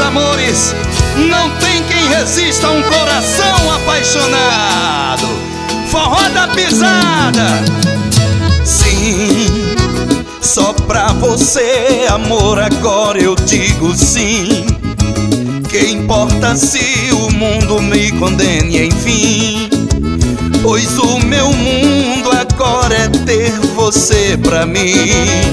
amores, não tem quem resista a um coração apaixonado. Forró da pisada. Sim, só pra você, amor, agora eu digo sim. Que importa se o mundo me condene, enfim. Pois o meu mundo agora é ter você pra mim.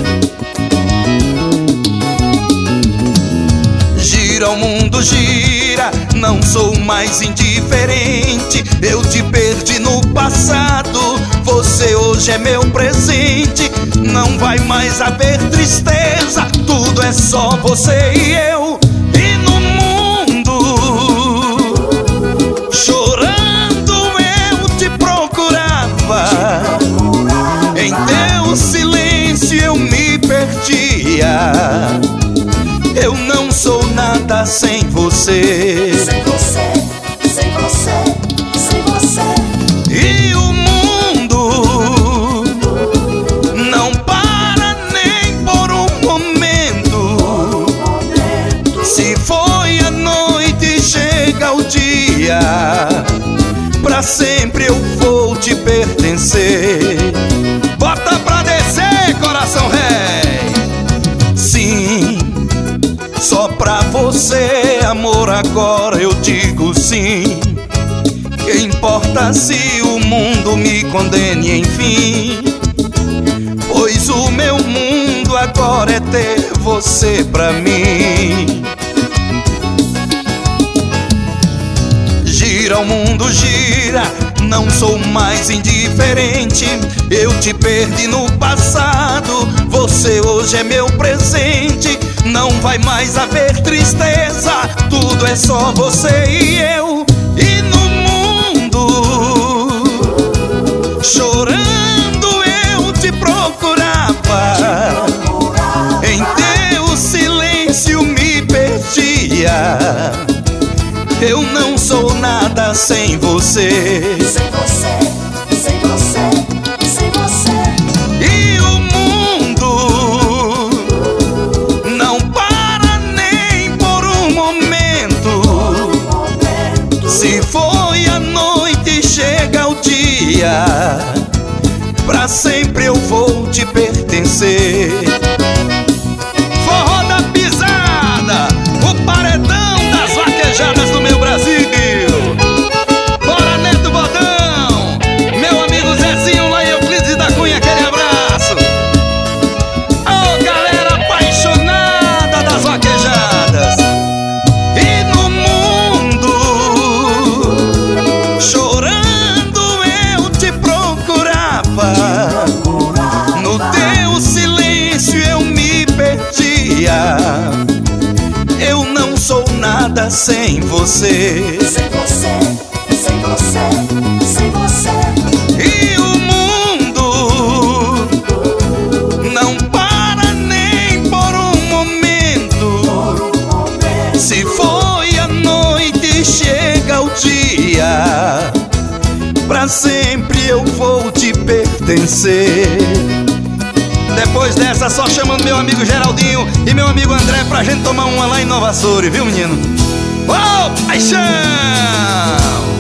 Gira, o mundo gira, não sou mais indiferente. Eu te perdi no passado, você hoje é meu presente. Não vai mais haver tristeza, tudo é só você e eu. E no mundo, chorando eu te procurava. Em teu silêncio eu me perdia. Eu não sou nada sem você. Sem você, sem você, sem você. E o mundo não para nem por um momento. Se foi a noite, chega o dia. Pra sempre eu vou te pertencer. Bota pra descer, coração rei. Sim, só pra você, amor, agora eu digo sim. Que importa se o mundo me condene, enfim. Pois o meu mundo agora é ter você pra mim. Gira, o mundo gira, não sou mais indiferente. Eu te perdi no passado, você hoje é meu presente. Não vai mais haver tristeza, tudo é só você e eu. E no mundo, chorando eu te procurava. Em teu silêncio me perdia. Eu não sou nada sem você. Sem você, sem você, sem você. E o mundo não para nem por um momento. Se foi a noite, chega o dia. Pra sempre eu vou te pertencer. Forró da pisada, o paredão das vaquejadas do meu Brasil. Bora, Neto Bodão, meu amigo Zezinho lá em Euclides da Cunha, aquele abraço. Ô, galera apaixonada das vaquejadas. E no mundo, chorando eu te procurava. No teu silêncio eu me perdia. Eu não sou nada sem você. Sem você, sem você, sem você. E o mundo não para nem por um momento. Se foi a noite, chega o dia. Pra sempre eu vou te pertencer. Depois dessa, só chamando meu amigo Geraldinho e meu amigo André pra gente tomar uma lá em Nova Açores, viu, menino? Ô, paixão!